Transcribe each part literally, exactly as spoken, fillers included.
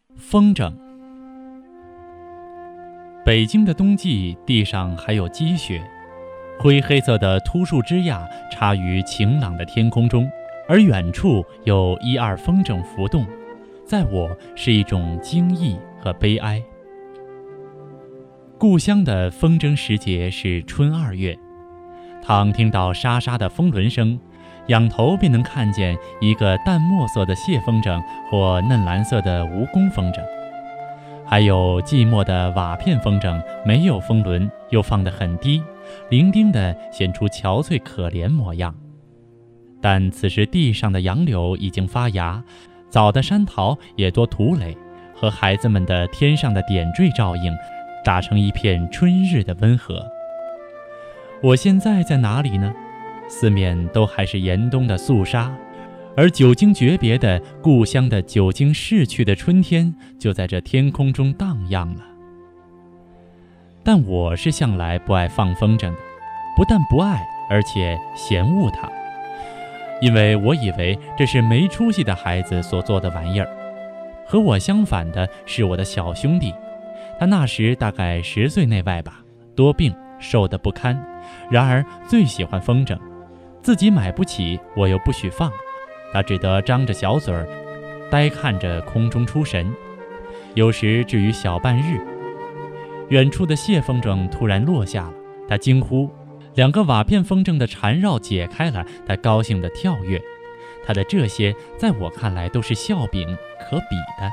风筝。北京的冬季，地上还有积雪，灰黑色的秃树枝桠插于晴朗的天空中，而远处有一二风筝浮动，在我是一种惊异和悲哀。故乡的风筝时节是春二月，当听到沙沙的风轮声，仰头便能看见一个淡墨色的蟹风筝或嫩蓝色的蜈蚣风筝，还有寂寞的瓦片风筝，没有风轮，又放得很低，伶仃地显出憔悴可怜模样。但此时地上的杨柳已经发芽，早的山桃也多土垒，和孩子们的天上的点缀照应，打成一片春日的温和。我现在在哪里呢？四面都还是严冬的肃杀，而久经诀别的故乡的久经逝去的春天就在这天空中荡漾了。但我是向来不爱放风筝的，不但不爱，而且嫌恶它，因为我以为这是没出息的孩子所做的玩意儿。和我相反的是我的小兄弟，他那时大概十岁内外吧，多病，瘦得不堪，然而最喜欢风筝，自己买不起，我又不许放，他只得张着小嘴儿，呆看着空中出神，有时至于小半日。远处的蟹风筝突然落下了，他惊呼，两个瓦片风筝的缠绕解开了，他高兴地跳跃。他的这些在我看来都是笑柄，可比的。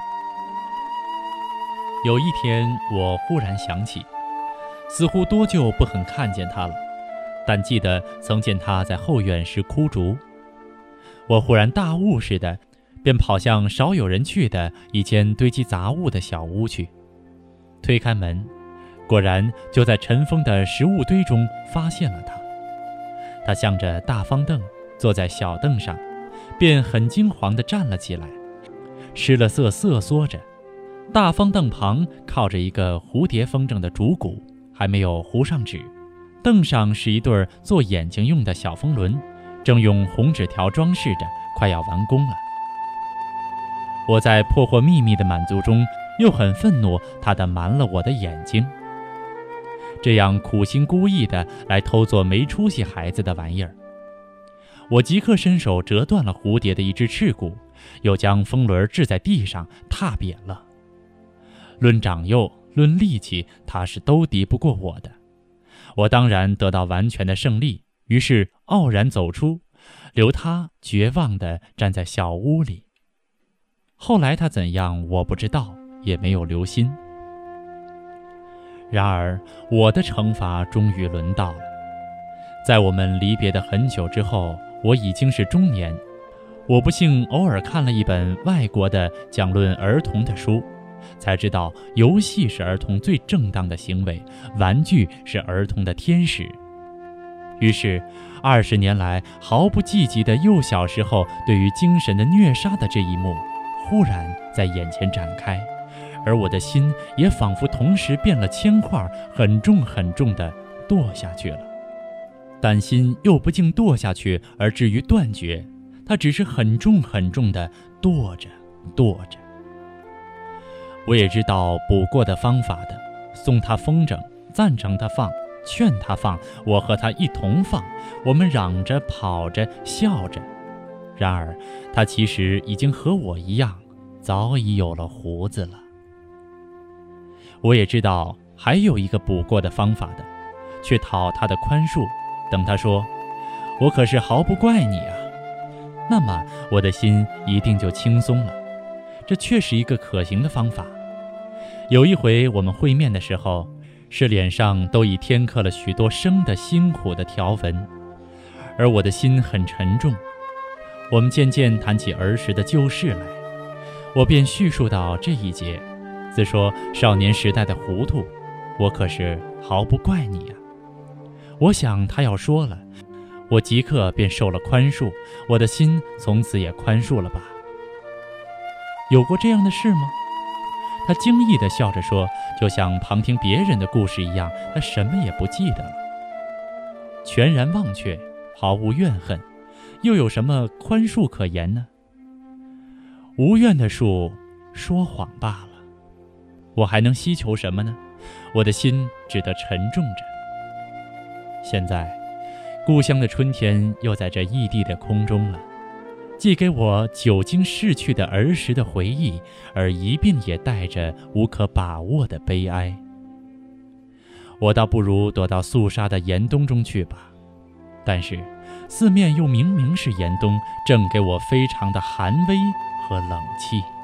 有一天我忽然想起，似乎多久不肯看见他了，但记得曾见他在后院拾枯竹。我忽然大悟似的，便跑向少有人去的一间堆积杂物的小屋去，推开门，果然就在尘封的食物堆中发现了他。他向着大方凳坐在小凳上，便很惊惶地站了起来，失了色瑟缩着。大方凳旁靠着一个蝴蝶风筝的竹骨，还没有糊上纸，凳上是一对做眼睛用的小风轮，正用红纸条装饰着，快要完工了。我在破获秘密的满足中，又很愤怒他的瞒了我的眼睛，这样苦心孤诣的来偷做没出息孩子的玩意儿。我即刻伸手折断了蝴蝶的一只翅骨，又将风轮掷在地上，踏扁了。论长幼，论力气，他是都敌不过我的。我当然得到完全的胜利，于是傲然走出，留他绝望地站在小屋里。后来他怎样我不知道，也没有留心。然而我的惩罚终于轮到了。在我们离别的很久之后，我已经是中年，我不幸偶尔看了一本外国的讲论儿童的书，才知道游戏是儿童最正当的行为，玩具是儿童的天使。于是二十年来毫不积极的幼小时候对于精神的虐杀的这一幕，忽然在眼前展开，而我的心也仿佛同时变了铅块，很重很重地堕下去了。但心又不竟堕下去而至于断绝，它只是很重很重地堕着堕着。我也知道补过的方法的，送他风筝，赞成他放，劝他放，我和他一同放，我们嚷着跑着笑着。然而他其实已经和我一样，早已有了胡子了。我也知道还有一个补过的方法的，去讨他的宽恕，等他说我可是毫不怪你啊，那么我的心一定就轻松了。这确是一个可行的方法。有一回我们会面的时候，是脸上都已添刻了许多生的辛苦的条纹，而我的心很沉重。我们渐渐谈起儿时的旧事来，我便叙述到这一节，自说少年时代的糊涂，我可是毫不怪你啊。我想他要说了，我即刻便受了宽恕，我的心从此也宽恕了吧。有过这样的事吗？他惊异地笑着说，就像旁听别人的故事一样，他什么也不记得了。全然忘却，毫无怨恨，又有什么宽恕可言呢？无怨的树， 说谎罢了。我还能希求什么呢？我的心只得沉重着。现在，故乡的春天又在这异地的空中了，寄给我久经逝去的儿时的回忆，而一并也带着无可把握的悲哀。我倒不如躲到肃杀的严冬中去吧，但是四面又明明是严冬，正给我非常的寒威和冷气。